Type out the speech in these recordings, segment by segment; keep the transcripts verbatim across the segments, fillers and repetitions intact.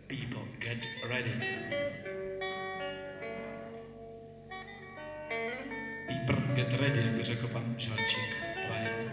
People, get ready. People, get ready, jakby řekl pan Žalčík z Prahy.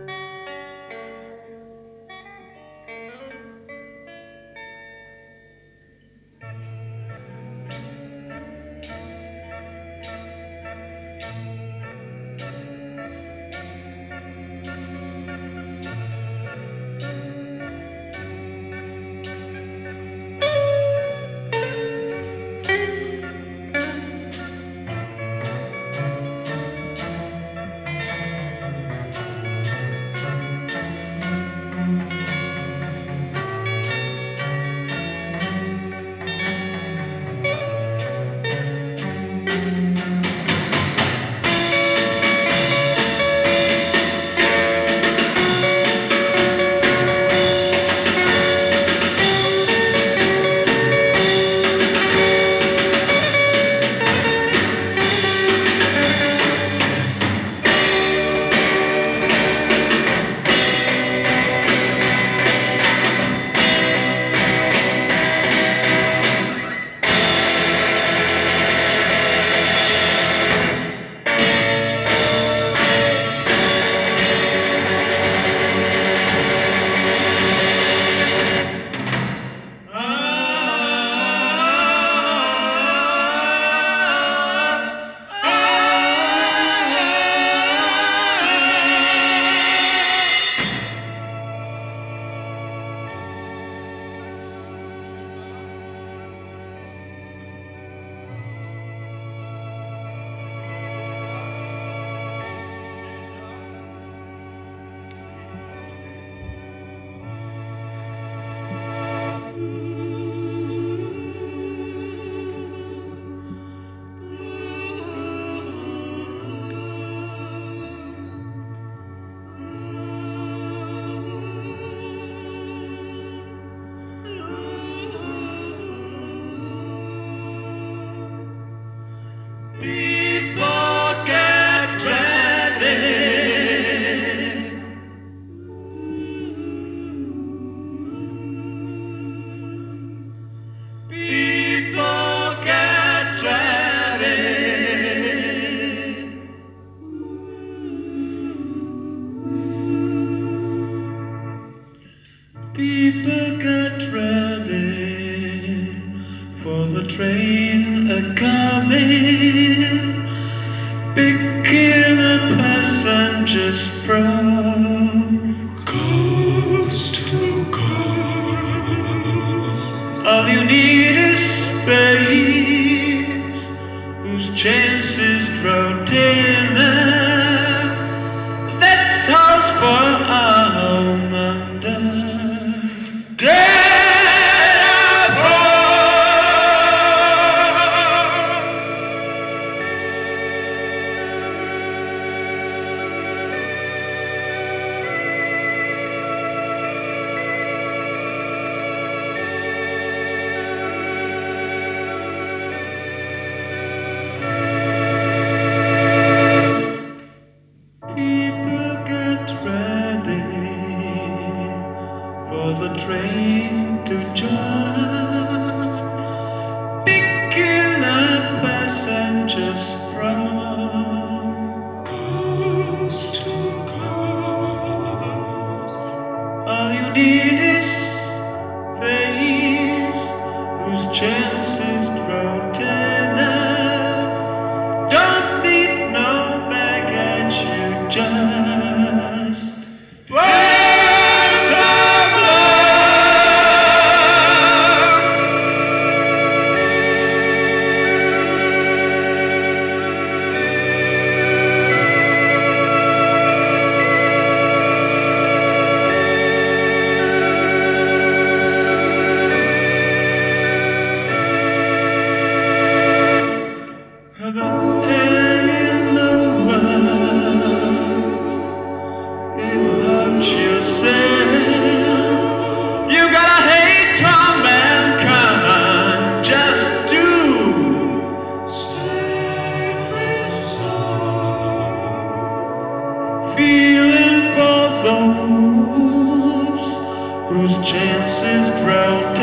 People get ready for the train a-coming, picking up passengers from coast to coast. All you need is space, whose chances grow thinner. That's house for our home under. People get ready for the train to join, picking up passengers from coast to coast. All you need is faith, whose chances grow thinner. Don't need no baggage, you just words of heaven in the world. It hurts yourself. You gotta hate all mankind just to save its soul. Feeling for those whose chances grow